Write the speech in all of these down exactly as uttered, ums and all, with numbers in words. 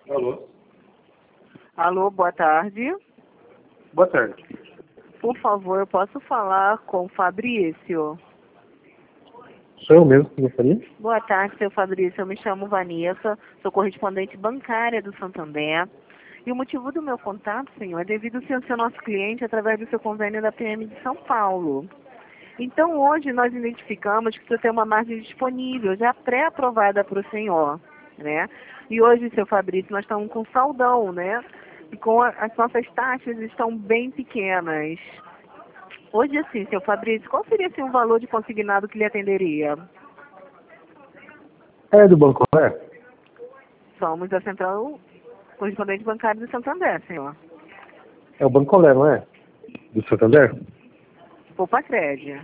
Alô? Alô, boa tarde. Boa tarde. Por favor, eu posso falar com o Fabrício? Sou eu mesmo que gostaria? Boa tarde, seu Fabrício. Eu me chamo Vanessa, sou correspondente bancária do Santander. E o motivo do meu contato, senhor, é devido ao senhor ser nosso cliente através do seu convênio da P M de São Paulo. Então, hoje nós identificamos que o senhor tem uma margem disponível, já pré-aprovada para o senhor, né? E hoje, seu Fabrício, nós estamos com saldão, né? E com a, as nossas taxas estão bem pequenas. Hoje, assim, seu Fabrício, qual seria assim, o valor de consignado que lhe atenderia? É do Banco Né? Somos da Central Correspondente Bancária do Santander, senhor. É o Bancolé, não é? Do Santander? Poupa Crédito.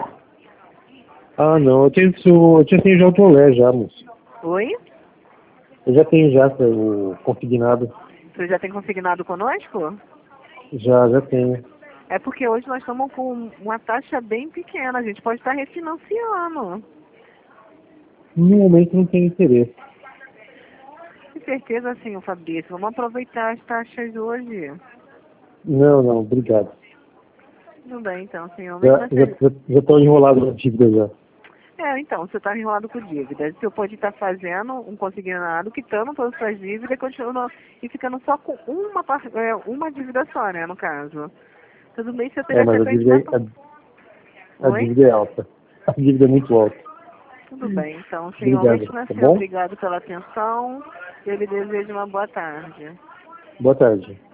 Ah, não. Eu tenho, eu já tenho já o Tolé já, moço. Oi? Eu já tenho já o consignado. Você já tem consignado conosco? Já, já tenho. É porque hoje nós estamos com uma taxa bem pequena, a gente pode estar refinanciando. No momento não tenho interesse. Com certeza, sim, Fabrício. Vamos aproveitar as taxas hoje. Não, não, obrigado. Tudo bem, então, senhor. Já Mesmo já, assim, já, já tô enrolado na dívida já. é, então, você está enrolado com dívidas. O senhor pode estar fazendo um consignado, quitando todas as suas dívidas e, continua, e ficando só com uma, par- é, uma dívida só, né, no caso. Tudo bem, você É, teria mas até a dívida, atendimento. é- a, a Oi? dívida é alta. A dívida é muito alta. Tudo bem, então, senhor. Obrigado, Mesmo tá assim, bom? obrigado pela atenção. Eu lhe desejo uma boa tarde. Boa tarde.